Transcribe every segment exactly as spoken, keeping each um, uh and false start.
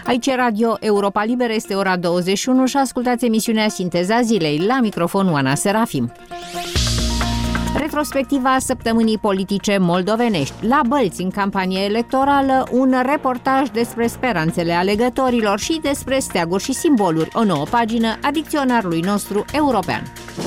Aici Radio Europa Liberă, este ora douăzeci și unu și ascultați emisiunea Sinteza Zilei. La microfon Oana Serafim. Retrospectiva săptămânii politice moldovenești. La Bălți, în campanie electorală, un reportaj despre speranțele alegătorilor și despre steaguri și simboluri. O nouă pagină a dicționarului nostru european.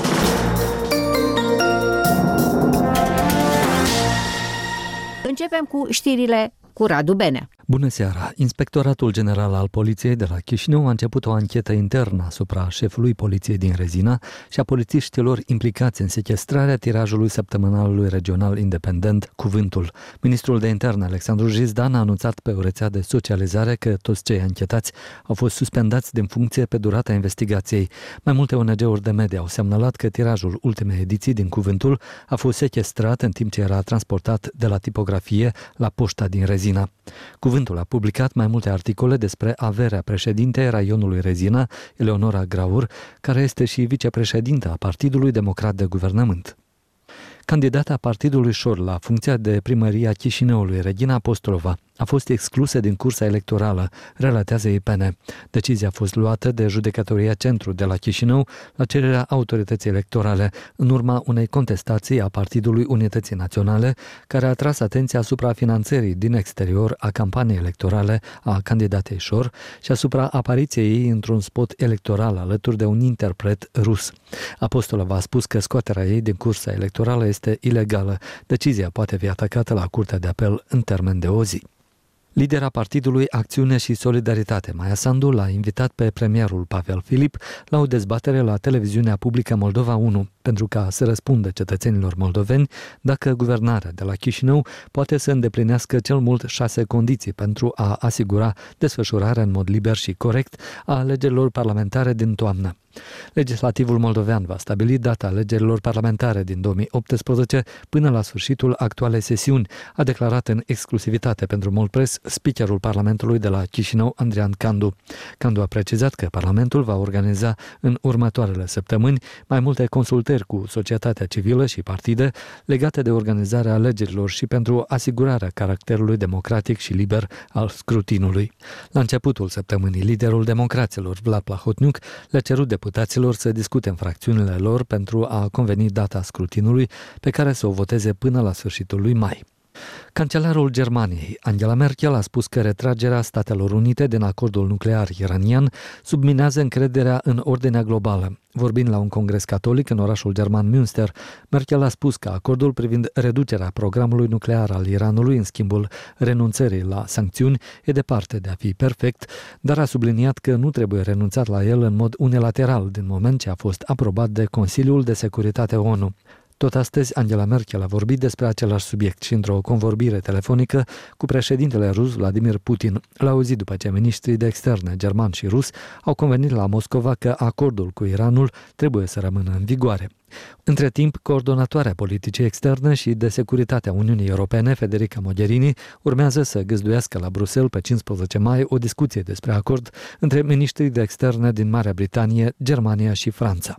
Începem cu știrile cu Radu Benea. Bună seara! Inspectoratul General al Poliției de la Chișinău a început o anchetă internă asupra șefului poliției din Rezina și a polițiștilor implicați în sechestrarea tirajului săptămânalului regional independent Cuvântul. Ministrul de Interne, Alexandru Jizdan, a anunțat pe o rețea de socializare că toți cei anchetați au fost suspendați din funcție pe durata investigației. Mai multe O N G-uri de media au semnalat că tirajul ultimei ediții din Cuvântul a fost sechestrat în timp ce era transportat de la tipografie la poșta din Rezina. Cuvântul a publicat mai multe articole despre averea președintei raionului Rezina, Eleonora Graur, care este și vicepreședintă a Partidului Democrat de Guvernământ. Candidata Partidului Șor la funcția de primărie a Chișinăului, Regina Apostolova, a fost exclusă din cursa electorală, relatează I P N. Decizia a fost luată de Judecătoria Centru de la Chișinău la cererea autorității electorale, în urma unei contestații a Partidului Unității Naționale, care a atras atenția asupra finanțării din exterior a campaniei electorale a candidatei Șor și asupra apariției ei într-un spot electoral alături de un interpret rus. Apostolova a spus că scoaterea ei din cursa electorală este ilegală. Decizia poate fi atacată la Curtea de Apel în termen de o zi. Lidera Partidului Acțiune și Solidaritate, Maia Sandu, l-a invitat pe premierul Pavel Filip la o dezbatere la televiziunea publică Moldova unu, pentru ca să răspundă cetățenilor moldoveni dacă guvernarea de la Chișinău poate să îndeplinească cel mult șase condiții pentru a asigura desfășurarea în mod liber și corect a alegerilor parlamentare din toamnă. Legislativul moldovean va stabili data alegerilor parlamentare din două mii optsprezece până la sfârșitul actualei sesiuni, a declarat în exclusivitate pentru Moldpress speakerul Parlamentului de la Chișinău, Andrian Candu. Candu a precizat că Parlamentul va organiza în următoarele săptămâni mai multe consultări cu societatea civilă și partide legate de organizarea alegerilor și pentru asigurarea caracterului democratic și liber al scrutinului. La începutul săptămânii, liderul democraților, Vlad Plahotniuc, le-a cerut deputaților să discute în fracțiunile lor pentru a conveni data scrutinului pe care să o voteze până la sfârșitul lui mai. Cancelarul Germaniei, Angela Merkel, a spus că retragerea Statelor Unite din acordul nuclear iranian subminează încrederea în ordinea globală. Vorbind la un congres catolic în orașul german Münster, Merkel a spus că acordul privind reducerea programului nuclear al Iranului în schimbul renunțării la sancțiuni e departe de a fi perfect, dar a subliniat că nu trebuie renunțat la el în mod unilateral din moment ce a fost aprobat de Consiliul de Securitate O N U. Tot astăzi, Angela Merkel a vorbit despre același subiect și într-o convorbire telefonică cu președintele rus Vladimir Putin, la o zi după ce ministrii de externe german și rus au convenit la Moscova că acordul cu Iranul trebuie să rămână în vigoare. Între timp, coordonatoarea politicii externe și de securitate a Uniunii Europene, Federica Mogherini, urmează să găzduiască la Bruxelles pe cincisprezece mai o discuție despre acord între ministrii de externe din Marea Britanie, Germania și Franța.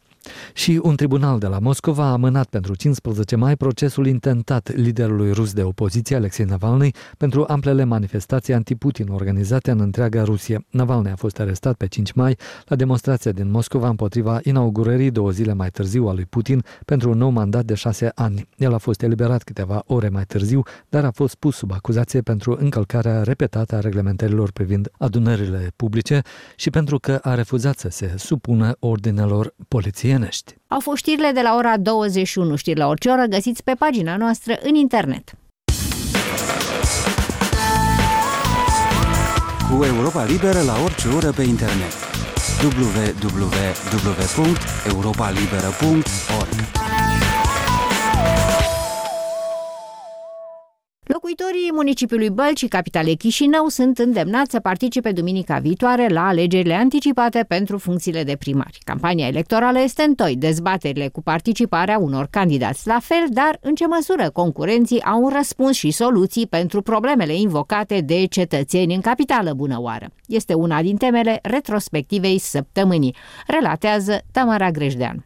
Și un tribunal de la Moscova a amânat pentru cincisprezece mai procesul intentat liderului rus de opoziție, Alexei Navalny, pentru amplele manifestații anti-Putin organizate în întreaga Rusie. Navalny a fost arestat pe cinci mai la demonstrația din Moscova împotriva inaugurării două zile mai târziu a lui Putin pentru un nou mandat de șase ani. El a fost eliberat câteva ore mai târziu, dar a fost pus sub acuzație pentru încălcarea repetată a reglementărilor privind adunările publice și pentru că a refuzat să se supună ordinelor poliției. Au fost știrile de la ora douăzeci și unu. Știri la orice oră găsiți pe pagina noastră în internet. Cu Europa Liberă la orice oră pe internet. w w w punct europa liberă punct org. Locuitorii municipiului Bălți și capitalei Chișinău sunt îndemnați să participe duminica viitoare la alegerile anticipate pentru funcțiile de primari. Campania electorală este întoi, dezbaterile cu participarea unor candidați la fel, dar în ce măsură concurenții au un răspuns și soluții pentru problemele invocate de cetățeni în capitală bunăoară. Este una din temele retrospectivei săptămânii, relatează Tamara Grejdean.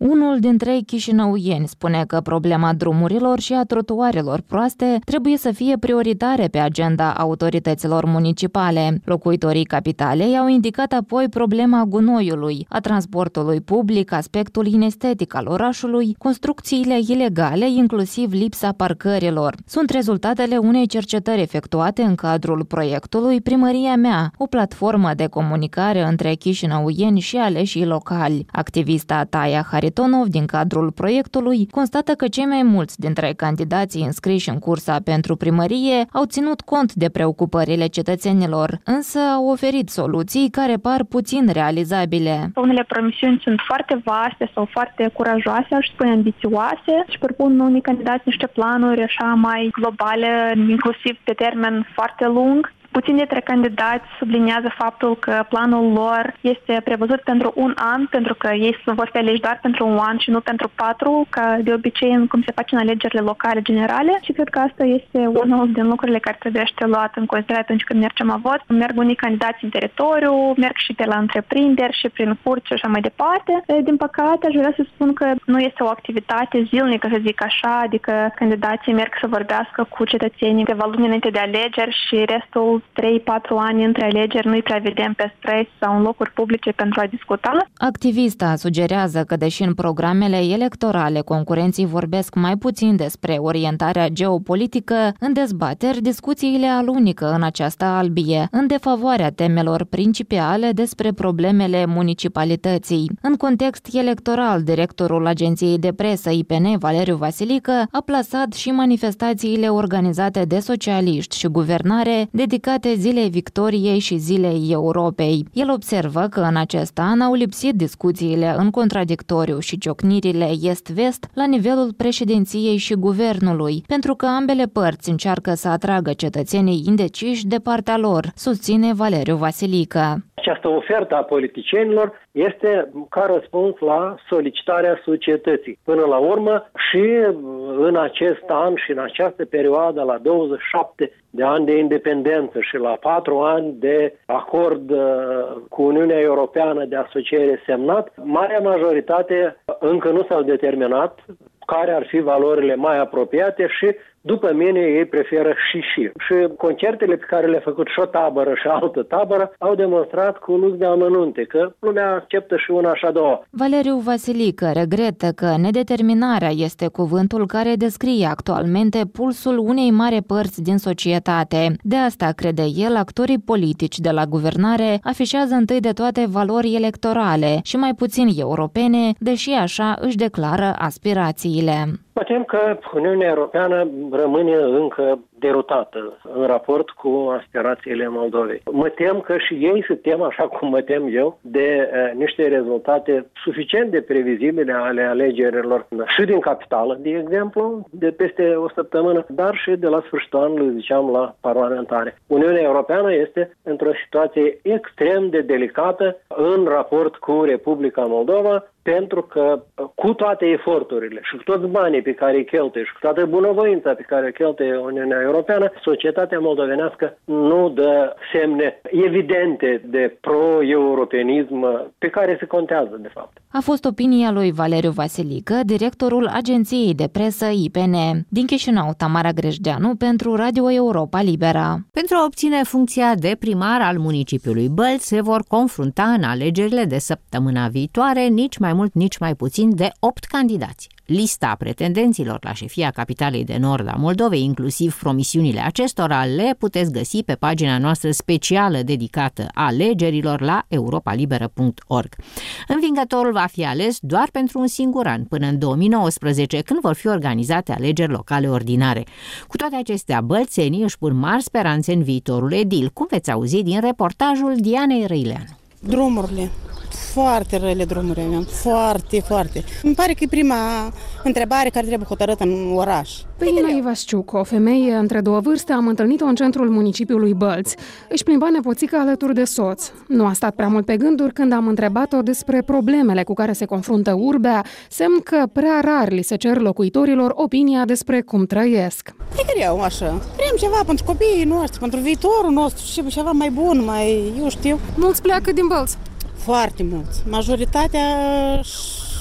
Unul din trei chișinăuieni spune că problema drumurilor și a trotuarelor proaste trebuie să fie prioritare pe agenda autorităților municipale. Locuitorii capitalei au indicat apoi problema gunoiului, a transportului public, aspectul inestetic al orașului, construcțiile ilegale, inclusiv lipsa parcărilor. Sunt rezultatele unei cercetări efectuate în cadrul proiectului Primăria Mea, o platformă de comunicare între chișinăuieni și aleșii locali. Activista Taia Haritonov din cadrul proiectului constată că cei mai mulți dintre candidații înscriși în cursa pentru primărie au ținut cont de preocupările cetățenilor, însă au oferit soluții care par puțin realizabile. Unele promisiuni sunt foarte vaste sau foarte curajoase, aș spune ambițioase, și propun unii candidați niște planuri așa mai globale, inclusiv pe termen foarte lung. Puțini dintre candidați subliniază faptul că planul lor este prevăzut pentru un an, pentru că ei vor fi aleși doar pentru un an și nu pentru patru, ca de obicei cum se face în alegerile locale generale. Și cred că asta este unul din lucrurile care trebuie luat în considerare atunci când mergem la vot. Merg unii candidați în teritoriu, merg și pe la întreprinderi și prin curți și așa mai departe. Din păcate, aș vrea să spun că nu este o activitate zilnică, să zic așa, adică candidații merg să vorbească cu cetățenii câteva luni înainte de alegeri și restul trei patru ani între alegeri nu-i prea vedem pe străzi sau în locuri publice pentru a discuta. Activista sugerează că, deși în programele electorale concurenții vorbesc mai puțin despre orientarea geopolitică, în dezbateri discuțiile alunică în această albie, în defavoarea temelor principale despre problemele municipalității. În context electoral, directorul Agenției de Presă I P N, Valeriu Vasilică, a plasat și manifestațiile organizate de socialiști și guvernare dedicate Zilei Victoriei și Zilei Europei. El observă că în acest an au lipsit discuțiile în contradictoriu și ciocnirile est-vest la nivelul președinției și guvernului, pentru că ambele părți încearcă să atragă cetățenii indeciși de partea lor, susține Valeriu Vasilică. Această ofertă a politicienilor este ca răspuns la solicitarea societății. Până la urmă, și în acest an și în această perioadă, la douăzeci și șapte de ani de independență și la patru ani de acord cu Uniunea Europeană de asociere semnat, marea majoritate încă nu s-au determinat care ar fi valorile mai apropiate și, după mine, ei preferă și-și. Și concertele pe care le-a făcut și o tabără și altă tabără au demonstrat cu lux de amănunte că lumea acceptă și una și a doua. Valeriu Vasilică regretă că nedeterminarea este cuvântul care descrie actualmente pulsul unei mari părți din societate. De asta, crede el, actorii politici de la guvernare afișează întâi de toate valori electorale și mai puțin europene, deși așa își declară aspirațiile. Mă tem că Uniunea Europeană rămâne încă derutată în raport cu aspirațiile Moldovei. Mă tem că și ei se tem, așa cum mă tem eu, de uh, niște rezultate suficient de previzibile ale alegerilor și din capitală, de exemplu, de peste o săptămână, dar și de la sfârșitul anului, ziceam, la parlamentare. Uniunea Europeană este într-o situație extrem de delicată în raport cu Republica Moldova, pentru că cu toate eforturile și cu toți banii pe care îi cheltuie și cu toată bunăvoința pe care o cheltuie Uniunea Europeană, societatea moldovenească nu dă semne evidente de pro-europenism pe care se contează, de fapt. A fost opinia lui Valeriu Vasilică, directorul Agenției de Presă I P N. Din Chișinău, Tamara Grejdeanu pentru Radio Europa Libera. Pentru a obține funcția de primar al municipiului Bălți, se vor confrunta în alegerile de săptămâna viitoare nici mai mult, nici mai puțin de opt candidați. Lista pretendenților la șefia capitalei de nord a Moldovei, inclusiv promisiunile acestora, le puteți găsi pe pagina noastră specială dedicată alegerilor la europa liberă punct org. Învingătorul va fi ales doar pentru un singur an, până în două mii nouăsprezece, când vor fi organizate alegeri locale ordinare. Cu toate acestea, bălțenii își pun mari speranțe în viitorul edil, cum veți auzi din reportajul Dianei Răileanu. Drumurile. Foarte rele drumurile avem, foarte, foarte. Îmi pare că e prima întrebare care trebuie hotărâtă în oraș. Pe Ina Ivasciuc, o femeie între două vârste, am întâlnit-o în centrul municipiului Bălți. Își plimba nepoțica alături de soț. Nu a stat prea mult pe gânduri când am întrebat-o despre problemele cu care se confruntă urbea, semn că prea rar li se cer locuitorilor opinia despre cum trăiesc. E greu așa. Vrem ceva pentru copiii noștri, pentru viitorul nostru și ceva mai bun, mai, eu știu. Mulți pleacă din Bălți. Foarte mulți. Majoritatea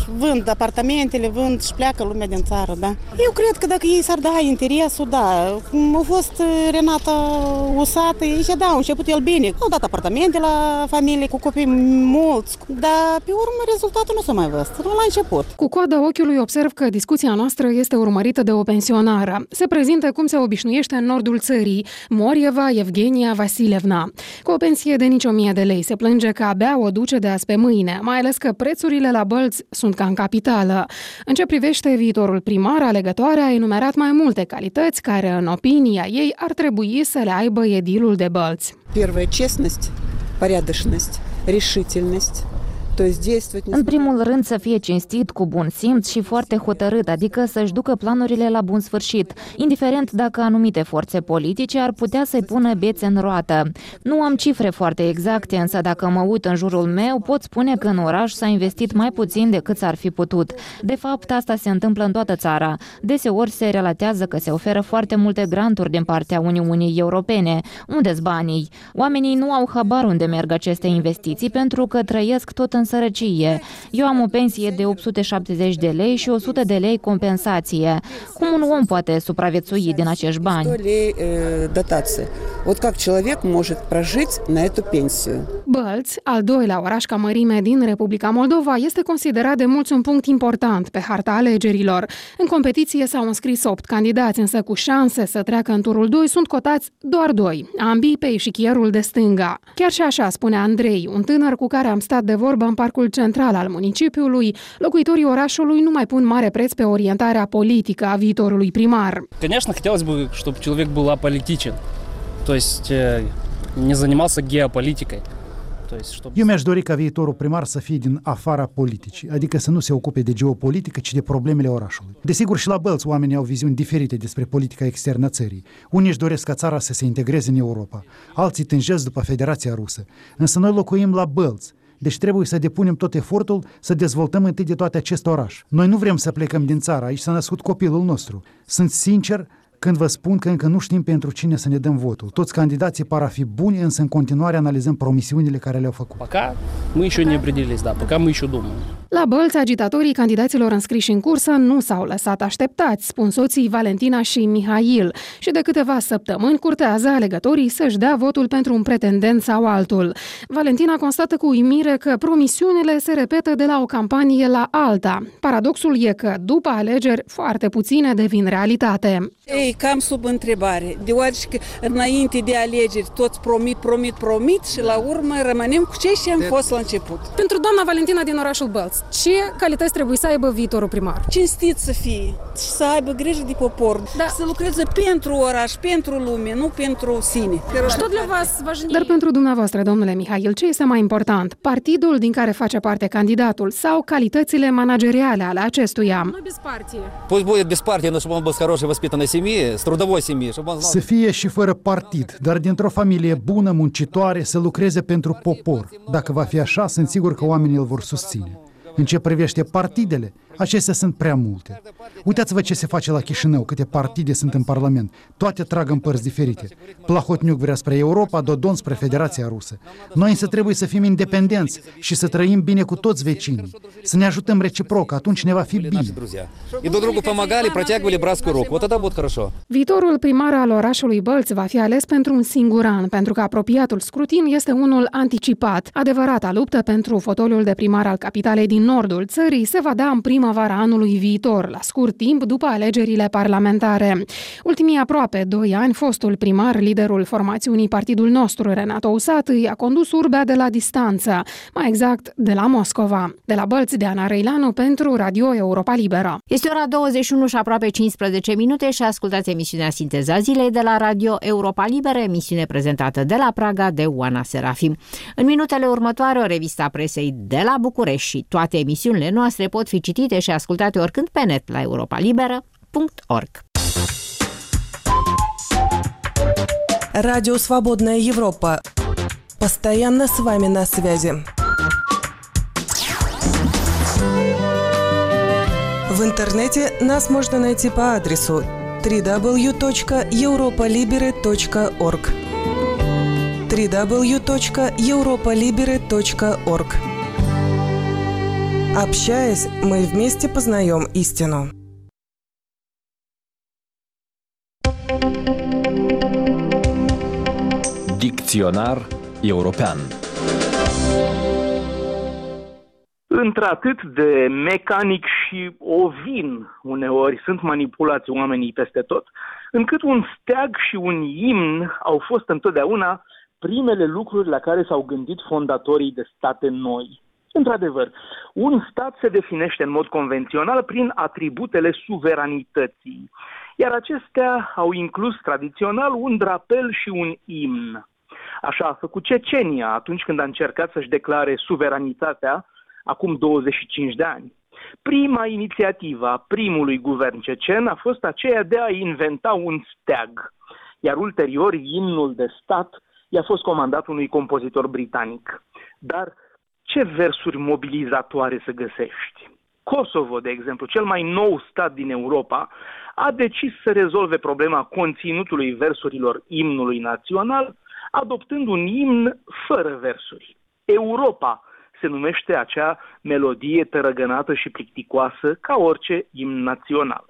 vând apartamentele, vând și pleacă lumea din țară, da. Eu cred că dacă ei s-ar da interesul, da, cum a fost Renata usată, ei și-a da, au început el bine. Au dat apartamente la familie cu copii mulți, dar pe urmă rezultatul nu s-a mai văzut, nu la început. Cu coada ochiului observ că discuția noastră este urmărită de o pensionară. Se prezintă cum se obișnuiește în nordul țării, Morieva Evgenia Vasilevna. Cu o pensie de nici o mie de lei se plânge că abia o duce de azi pe mâine, mai ales că prețurile la Bălți sunt ca în capitală. În ce privește viitorul primar, alegătoarea a enumerat mai multe calități care, în opinia ei, ar trebui să le aibă edilul de Bălți. Первое – честность, порядочность, решительность. În primul rând să fie cinstit, cu bun simț și foarte hotărât, adică să-și ducă planurile la bun sfârșit, indiferent dacă anumite forțe politice ar putea să-i pună bețe în roată. Nu am cifre foarte exacte, însă dacă mă uit în jurul meu, pot spune că în oraș s-a investit mai puțin decât s-ar fi putut. De fapt, asta se întâmplă în toată țara. Deseori se relatează că se oferă foarte multe granturi din partea Uniunii Europene. Unde-s banii? Oamenii nu au habar unde merg aceste investiții pentru că trăiesc tot în sărăcie. Eu am o pensie de opt sute șaptezeci de lei și o sută de lei compensație. Cum un om poate supraviețui din acești bani? Bălți, al doilea oraș ca mărime din Republica Moldova, este considerat de mulți un punct important pe harta alegerilor. În competiție s-au înscris opt candidați, însă cu șanse să treacă în turul doi sunt cotați doar doi, ambii pe eșichierul de stânga. Chiar și așa spune Andrei, un tânăr cu care am stat de vorbă în parcul central al municipiului, locuitorii orașului nu mai pun mare preț pe orientarea politică a viitorului primar. Конечно, хотелось бы, чтобы человек был аполитичен, то есть не занимался геополитикой. Eu mi-aș dori ca viitorul primar să fie din afara politicii, adică să nu se ocupe de geopolitică, ci de problemele orașului. Desigur, și la Bălți oamenii au viziuni diferite despre politica externă a țării. Unii își doresc ca țara să se integreze în Europa, alții tânjesc după Federația Rusă. Însă noi locuim la Bălți, deci trebuie să depunem tot efortul să dezvoltăm întâi de toate acest oraș. Noi nu vrem să plecăm din țară, aici s-a născut copilul nostru. Sunt sincer când vă spun că încă nu știm pentru cine să ne dăm votul. Toți candidații par a fi buni, însă în continuare analizăm promisiunile care le-au făcut. Пока мы еще не определились, да, пока мы еще думаем. La Bălți, agitatorii candidaților înscriși în cursă nu s-au lăsat așteptați, spun soții Valentina și Mihail, și de câteva săptămâni curtează alegătorii să-și dea votul pentru un pretendent sau altul. Valentina constată cu uimire că promisiunile se repetă de la o campanie la alta. Paradoxul e că, după alegeri, foarte puține devin realitate. Ei, cam sub întrebare, deoarece înainte de alegeri toți promit, promit, promit și la urmă rămânem cu cei ce am fost la început. Pentru doamna Valentina din orașul Bălți, ce calități trebuie să aibă viitorul primar? Cinstit să fie și să aibă grijă de popor, da. Să lucreze pentru oraș, pentru lume, nu pentru sine. Dar pentru dumneavoastră, domnule Mihail, ce este mai important? Partidul din care face parte candidatul sau calitățile manageriale ale acestuia? Nu без партии. Пусть будет без партии, но чтобы он был с хорошей воспитанной семьи, с трудовой семьи, чтобы он знал. Să fie și fără partid, dar dintr-o familie bună, muncitoare, să lucreze pentru popor. Dacă va fi așa, sunt sigur că oamenii îl vor susține. În ce privește partidele, acestea sunt prea multe. Uitați-vă ce se face la Chișinău, câte partide sunt în Parlament. Toate trag în părți diferite. Plahotniuc vrea spre Europa, Dodon spre Federația Rusă. Noi însă trebuie să fim independenți și să trăim bine cu toți vecinii. Să ne ajutăm reciproc, atunci ne va fi bine. Viitorul primar al orașului Bălți va fi ales pentru un singur an, pentru că apropiatul scrutin este unul anticipat. Adevărata luptă pentru fotoliul de primar al capitalei din nordul țării se va da în primăvara anului viitor, la scurt timp după alegerile parlamentare. Ultimii aproape doi ani, fostul primar, liderul formațiunii Partidul Nostru, Renato Usat, i-a condus urbea de la distanță, mai exact de la Moscova. De la Bălți, de Ana Răilanu pentru Radio Europa Liberă. Este ora douăzeci și unu și aproape cincisprezece minute și ascultați emisiunea Sinteza Zilei de la Radio Europa Liberă, emisiune prezentată de la Praga de Oana Serafim. În minutele următoare, o revistă a presei de la București și toate emisiunile noastre pot fi citite și ascultate oricând pe net la europa liberă punct org. Радио «Свободная Европа». Постоянно с вами на связи. В интернете нас можно найти по адресу дабл ю дабл ю дабл ю точка европа либере точка орг дабл ю дабл ю дабл ю точка европа либере точка орг. Общаясь, мы вместе познаем истину. Dicționar european. Într-atât de mecanic și ovin uneori sunt manipulați oamenii peste tot, încât un steag și un imn au fost întotdeauna primele lucruri la care s-au gândit fondatorii de state noi. Într-adevăr, un stat se definește în mod convențional prin atributele suveranității, iar acestea au inclus tradițional un drapel și un imn. Așa a făcut Cecenia atunci când a încercat să-și declare suveranitatea acum douăzeci și cinci de ani. Prima inițiativă a primului guvern cecen a fost aceea de a inventa un steag, iar ulterior imnul de stat i-a fost comandat unui compozitor britanic. Dar ce versuri mobilizatoare să găsești? Kosovo, de exemplu, cel mai nou stat din Europa, a decis să rezolve problema conținutului versurilor imnului național, adoptând un imn fără versuri. Europa se numește acea melodie tărăgănată și plicticoasă ca orice imn național.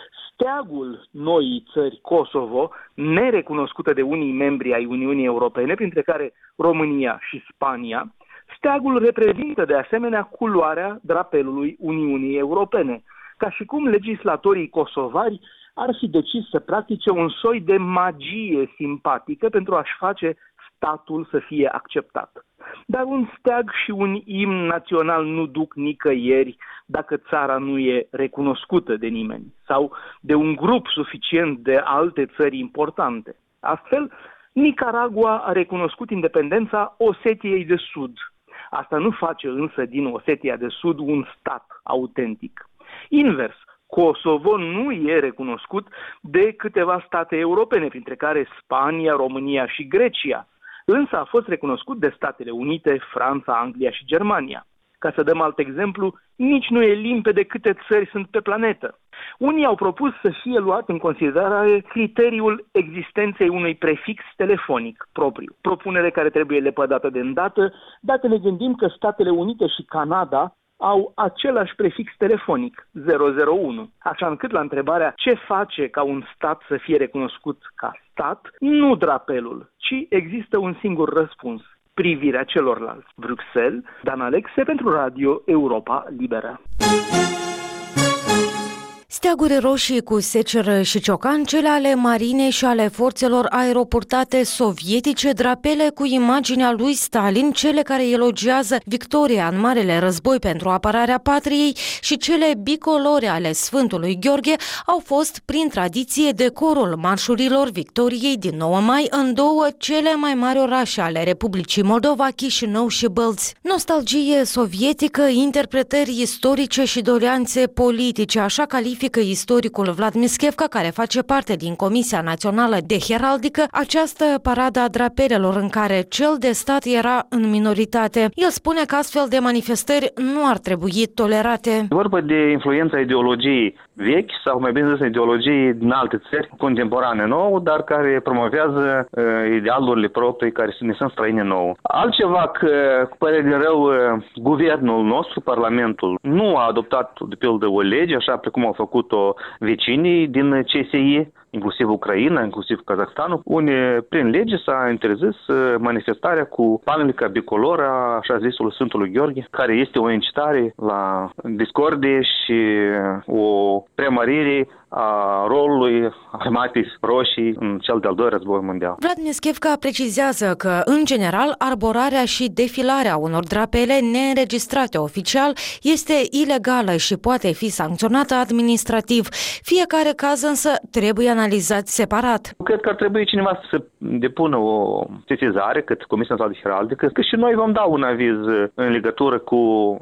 Steagul noii țări Kosovo, nerecunoscută de unii membri ai Uniunii Europene, printre care România și Spania, steagul reprezintă de asemenea culoarea drapelului Uniunii Europene, ca și cum legislatorii kosovari ar fi decis să practice un soi de magie simpatică pentru a-și face statul să fie acceptat. Dar un steag și un imn național nu duc nicăieri dacă țara nu e recunoscută de nimeni sau de un grup suficient de alte țări importante. Astfel, Nicaragua a recunoscut independența Osetiei de Sud. Asta nu face însă din Osetia de Sud un stat autentic. Invers, Kosovo nu e recunoscut de câteva state europene, printre care Spania, România și Grecia, însă a fost recunoscut de Statele Unite, Franța, Anglia și Germania. Ca să dăm alt exemplu, nici nu e limpede câte țări sunt pe planetă. Unii au propus să fie luat în considerare criteriul existenței unui prefix telefonic propriu, propunere care trebuie lepădată de îndată dacă ne gândim că Statele Unite și Canada au același prefix telefonic, zero zero unu, așa încât la întrebarea ce face ca un stat să fie recunoscut ca stat, nu drapelul, ci există un singur răspuns: privirea celorlalți. Bruxelles, Dan Alexe pentru Radio Europa Liberă. Steaguri roșii cu seceră și ciocan, cele ale marinei și ale forțelor aeroportate sovietice, drapele cu imaginea lui Stalin, cele care elogiază victoria în Marele Război pentru apărarea patriei și cele bicolore ale Sfântului Gheorghe au fost, prin tradiție, decorul marșurilor victoriei din nouă mai în două cele mai mari orașe ale Republicii Moldova, Chișinău și Bălți. Nostalgie sovietică, interpretări istorice și doleanțe politice, așa califică istoricul Vlad Mischevca, care face parte din Comisia Națională de Heraldică, această paradă a drapelelor în care cel de stat era în minoritate. El spune că astfel de manifestări nu ar trebui tolerate. E vorba de influența ideologiei vechi sau mai bine zis ideologiei din alte țări contemporane nouă, dar care promovează uh, idealurile proprii care ne sunt străine nouă. Altceva că, cu părere de rău, uh, guvernul nostru, Parlamentul, nu a adoptat de pildă o lege, așa precum au făcut-o vecinii din C S I, inclusiv Ucraina, inclusiv Kazahstanul, unde prin lege s-a interzis manifestarea cu panelica bicolor a așa zisului Sfântului Gheorghe, care este o incitare la discordie și o preamărire a rolului armatei roșii în cel de-al doilea război mondial. Vlad Mischevca precizează că, în general, arborarea și defilarea unor drapele neînregistrate oficial este ilegală și poate fi sancționată administrativ. Fiecare caz însă trebuie analizat separat. Cred că ar trebui cineva să depună o sesizare către Comisia Națională de Heraldică, că și noi vom da un aviz în legătură cu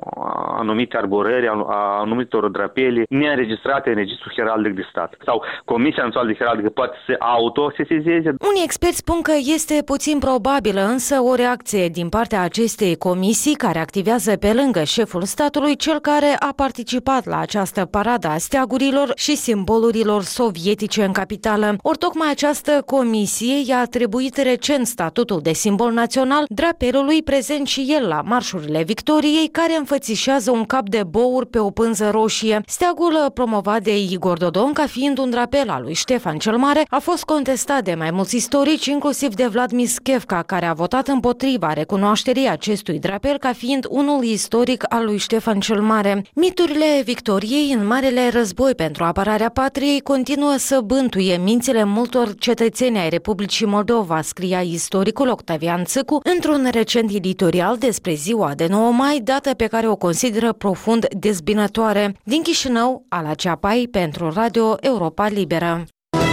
anumite arborări, a anumitor drapele neînregistrate în registrul heraldic de stat. Sau Comisia Națională de Heraldică poate să autosesizeze. Unii experți spun că este puțin probabilă însă o reacție din partea acestei comisii care activează pe lângă șeful statului, cel care a participat la această paradă a steagurilor și simbolurilor sovietice în capitală. capitală. Ori tocmai această comisie i-a atribuit recent statutul de simbol național drapelului prezent și el la Marșurile Victoriei, care înfățișează un cap de bour pe o pânză roșie. Steagul, promovat de Igor Dodon ca fiind un drapel al lui Ștefan cel Mare, a fost contestat de mai mulți istorici, inclusiv de Vlad Mischevca, care a votat împotriva recunoașterii acestui drapel ca fiind unul istoric al lui Ștefan cel Mare. Miturile Victoriei în Marele Război pentru apărarea patriei continuă să bântuie mințile multor cetățeni ai Republicii Moldova, scria istoricul Octavian Țâcu într-un recent editorial despre ziua de nouă mai, dată pe care o consideră profund dezbinătoare. Din Chișinău, Ala Ceapai pentru Radio Europa Liberă.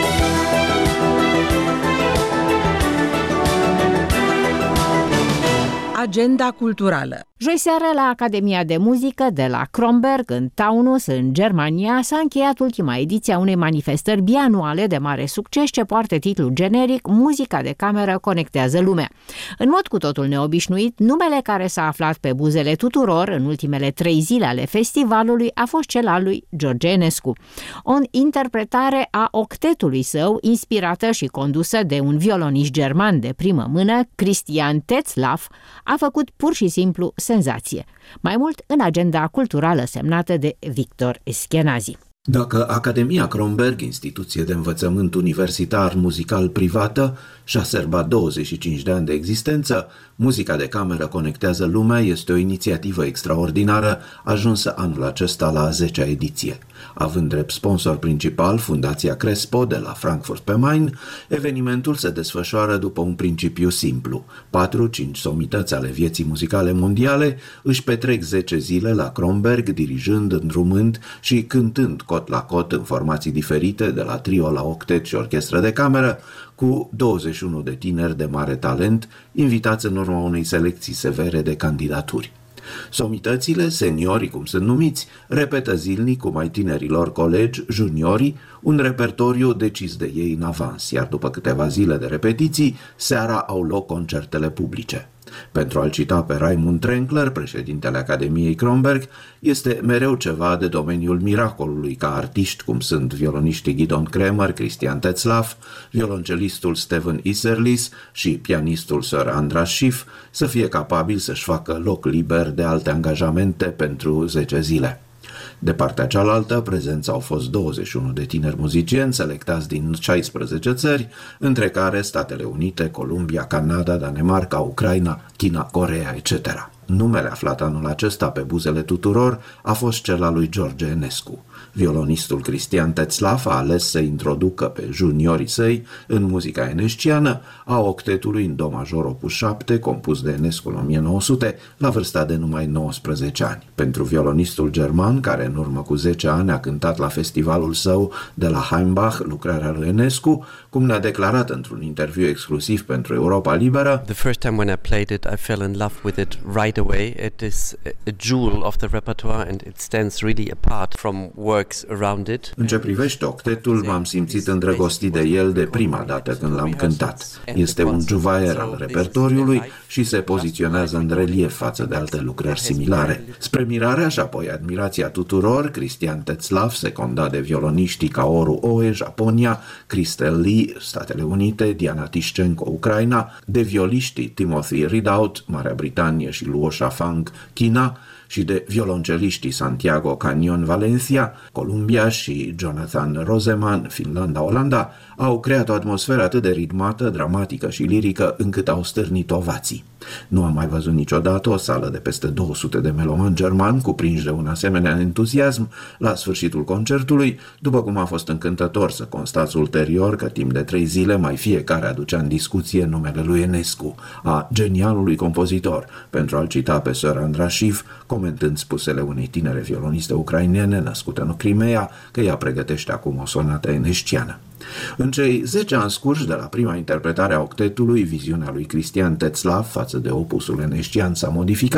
Agenda culturală. Joi seară, la Academia de Muzică de la Kronberg, în Taunus, în Germania, s-a încheiat ultima ediție a unei manifestări bianuale de mare succes ce poartă titlul generic Muzica de cameră conectează lumea. În mod cu totul neobișnuit, numele care s-a aflat pe buzele tuturor în ultimele trei zile ale festivalului a fost cel al lui George Enescu. O interpretare a octetului său, inspirată și condusă de un violonist german de primă mână, Christian Tetzlaff, a făcut pur și simplu senzație. Mai mult în agenda culturală semnată de Victor Eschenazi. Dacă Academia Kronberg, instituție de învățământ universitar muzical privată, și-a sărbat douăzeci și cinci de ani de existență, Muzica de cameră conectează lumea este o inițiativă extraordinară, ajunsă anul acesta la a zecea ediție. Având drept sponsor principal Fundația Crespo de la Frankfurt pe Main, evenimentul se desfășoară după un principiu simplu. patru-cinci somități ale vieții muzicale mondiale își petrec zece zile la Kronberg, dirijând, îndrumând și cântând cot la cot în formații diferite, de la trio la octet și orchestră de cameră, cu douăzeci și unu de tineri de mare talent, invitați în urma unei selecții severe de candidaturi. Somitățile, seniorii cum sunt numiți, repetă zilnic cu mai tinerilor colegi, juniorii, un repertoriu decis de ei în avans, iar după câteva zile de repetiții, seara au loc concertele publice. Pentru a-l cita pe Raimund Trenkler, președintele Academiei Kronberg, este mereu ceva de domeniul miracolului ca artiști cum sunt violoniștii Gidon Kremer, Christian Tetzlaff, violoncelistul Steven Isserlis și pianistul Sir Andras Schiff să fie capabili să-și facă loc liber de alte angajamente pentru zece zile. De partea cealaltă, prezenți au fost douăzeci și unu de tineri muzicieni selectați din șaisprezece țări, între care Statele Unite, Columbia, Canada, Danemarca, Ucraina, China, Coreea, et cetera. Numele aflat anul acesta pe buzele tuturor a fost cel al lui George Enescu. Violonistul Christian Tetzlaff a ales să introducă pe juniorii săi în muzica enesciană a octetului în do major opus șapte, compus de Enescu în o mie nouă sute, la vârsta de numai nouăsprezece ani. Pentru violonistul german, care în urmă cu zece ani a cântat la festivalul său de la Heimbach lucrarea lui Enescu, cum ne-a declarat într-un interviu exclusiv pentru Europa Liberă, The first time when I played it, I fell in love with it right away. It is a jewel of the repertoire and it stands really apart from works around it. În ce privește octetul, m-am simțit îndrăgostit de el de prima dată când l-am cântat. Este un juvaier al repertoriului și se poziționează în relief față de alte lucrări similare. Spre mirarea și apoi admirația tuturor, Christian Tetzlaff, secundat de violoniștii Kaoru Oe, Japonia, Christel Lee, Statele Unite, Diana Tischenko, Ucraina, de violiștii Timothy Ridout, Marea Britanie și Luo Shafang, China, și de violonceliștii Santiago Canyon, Valencia, Columbia și Jonathan Roseman, Finlanda, Olanda, au creat o atmosferă atât de ritmată, dramatică și lirică încât au stârnit ovații. Nu am mai văzut niciodată o sală de peste două sute de melomani germani cuprinși de un asemenea entuziasm la sfârșitul concertului, după cum a fost încântător să constați ulterior că timp de trei zile mai fiecare aducea în discuție numele lui Enescu, a genialului compozitor, pentru a-l cita pe Sir Andras Schiff, comentând spusele unei tinere violoniste ucrainene născute în Crimea că ea pregătește acum o sonată enesciană. În cei zece ani scurși de la prima interpretare a octetului, viziunea lui Christian Tetzlaff față de opusul enescian s-a modificat,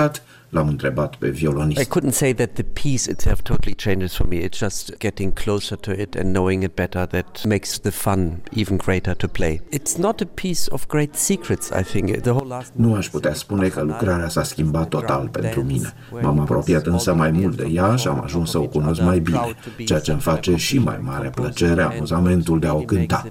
L-am întrebat pe violonist. I couldn't say that the piece itself totally changes for me. It's just getting closer to it and knowing it better that makes the fun even greater to play. It's not a piece of great secrets, I think. The whole last Nu aș putea spune că lucrarea s-a schimbat total pentru mine. M-am apropiat însă mai mult de ea și am ajuns să o cunosc mai bine, ceea ce îmi face și mai mare plăcere amuzamentul de a o cânta.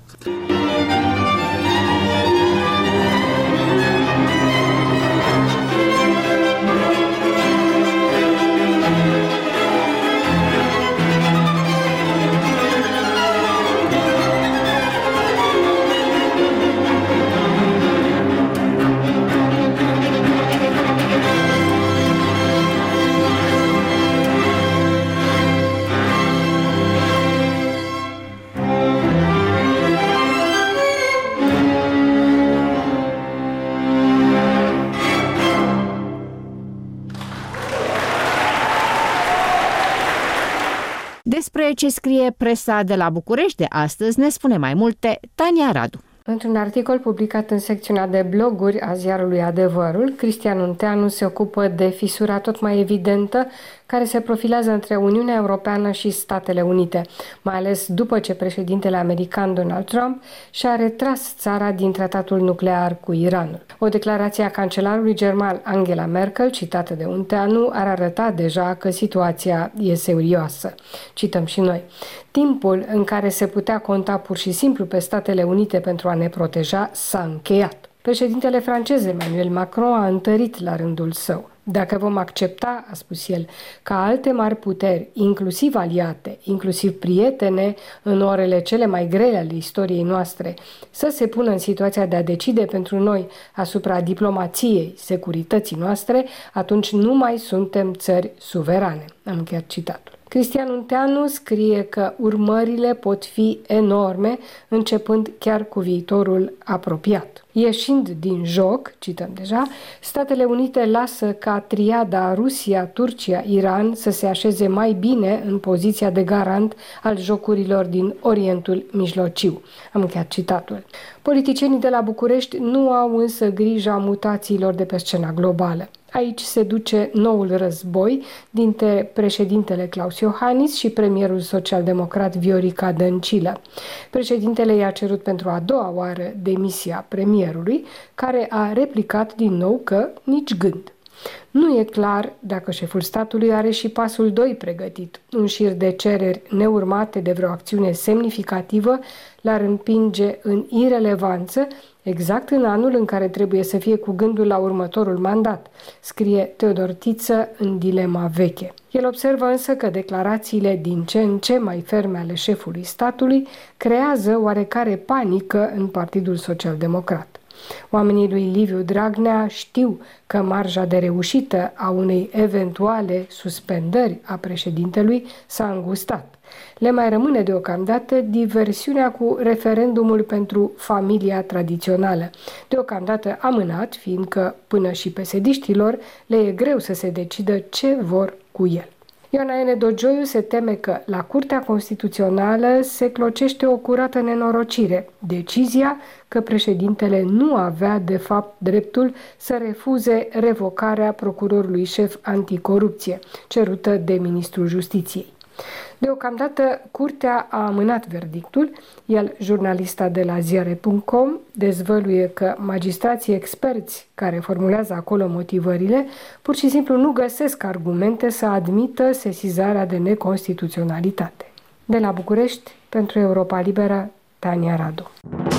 Despre ce scrie presa de la București de astăzi ne spune mai multe Tania Radu. Într-un articol publicat în secțiunea de bloguri a ziarului Adevărul, Cristian Unteanu se ocupă de fisura tot mai evidentă care se profilează între Uniunea Europeană și Statele Unite, mai ales după ce președintele american Donald Trump și-a retras țara din tratatul nuclear cu Iranul. O declarație a cancelarului german Angela Merkel, citată de Unteanu, ar arăta deja că situația e serioasă. Cităm și noi. Timpul în care se putea conta pur și simplu pe Statele Unite pentru a ne proteja s-a încheiat. Președintele francez Emmanuel Macron a întărit la rândul său. Dacă vom accepta, a spus el, ca alte mari puteri, inclusiv aliate, inclusiv prietene, în orele cele mai grele ale istoriei noastre, să se pună în situația de a decide pentru noi asupra diplomației, securității noastre, atunci nu mai suntem țări suverane. Am încheiat citatul. Cristian Unteanu scrie că urmările pot fi enorme, începând chiar cu viitorul apropiat. Ieșind din joc, cităm deja, Statele Unite lasă ca triada Rusia, Turcia, Iran să se așeze mai bine în poziția de garant al jocurilor din Orientul Mijlociu. Am încheiat citatul. Politicienii de la București nu au însă grija mutațiilor de pe scena globală. Aici se duce noul război dintre președintele Klaus Iohannis și premierul social-democrat Viorica Dăncilă. Președintele i-a cerut pentru a doua oară demisia premierului, care a replicat din nou că nici gând. Nu e clar dacă șeful statului are și pasul doi pregătit. Un șir de cereri neurmate de vreo acțiune semnificativă l-ar împinge în irelevanță exact în anul în care trebuie să fie cu gândul la următorul mandat, scrie Teodor Tiță în Dilema veche. El observă însă că declarațiile din ce în ce mai ferme ale șefului statului creează oarecare panică în Partidul Social-Democrat. Oamenii lui Liviu Dragnea știu că marja de reușită a unei eventuale suspendări a președintelui s-a îngustat. Le mai rămâne deocamdată diversiunea cu referendumul pentru familia tradițională, deocamdată amânat, fiindcă până și pesediștilor le e greu să se decidă ce vor cu el. Ioana N. Dogioiu se teme că la Curtea Constituțională se clocește o curată nenorocire, decizia că președintele nu avea de fapt dreptul să refuze revocarea procurorului șef anticorupție, cerută de ministrul Justiției. Deocamdată, curtea a amânat verdictul, iar jurnalista de la ziare punct com dezvăluie că magistrații experți care formulează acolo motivările pur și simplu nu găsesc argumente să admită sesizarea de neconstituționalitate. De la București, pentru Europa Liberă, Tania Radu.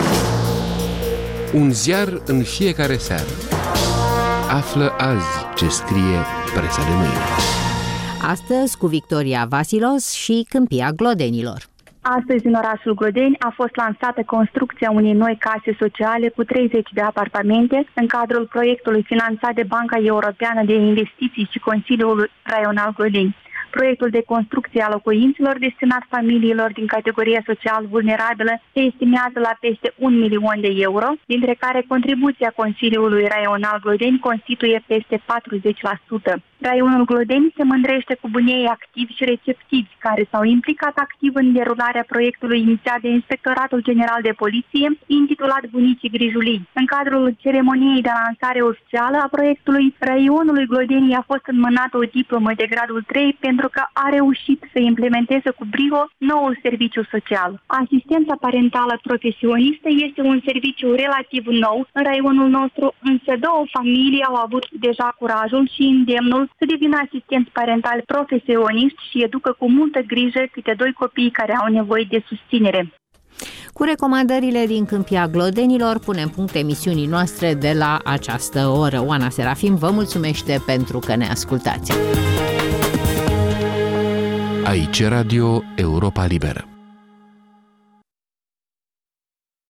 Un ziar în fiecare seară. Află azi ce scrie presa de mâine. Astăzi cu Victoria Vasilos și Câmpia Glodenilor. Astăzi, în orașul Glodeni, a fost lansată construcția unei noi case sociale cu treizeci de apartamente în cadrul proiectului finanțat de Banca Europeană de Investiții și Consiliul Raional Glodeni. Proiectul de construcție a locuințelor destinat familiilor din categoria social vulnerabilă se estimează la peste un milion de euro, dintre care contribuția Consiliului Raional Glodeni constituie peste patruzeci la sută. Raionul Glodeni se mândrește cu bunei activi și receptivi, care s-au implicat activ în derularea proiectului inițiat de Inspectoratul General de Poliție, intitulat Bunicii Grijulii. În cadrul ceremoniei de lansare oficială a proiectului, Raionului Glodeni a fost înmânată o diplomă de gradul trei pentru că a reușit să implementeze cu brio noul serviciu social. Asistența parentală profesionistă este un serviciu relativ nou în raionul nostru, însă două familii au avut deja curajul și îndemnul să devină asistenți parentali profesioniști și educă cu multă grijă câte doi copii care au nevoie de susținere. Cu recomandările din Câmpia Glodenilor punem punct emisiunii noastre de la această oră. Oana Serafim vă mulțumește pentru că ne ascultați. Aici Radio Europa Liberă.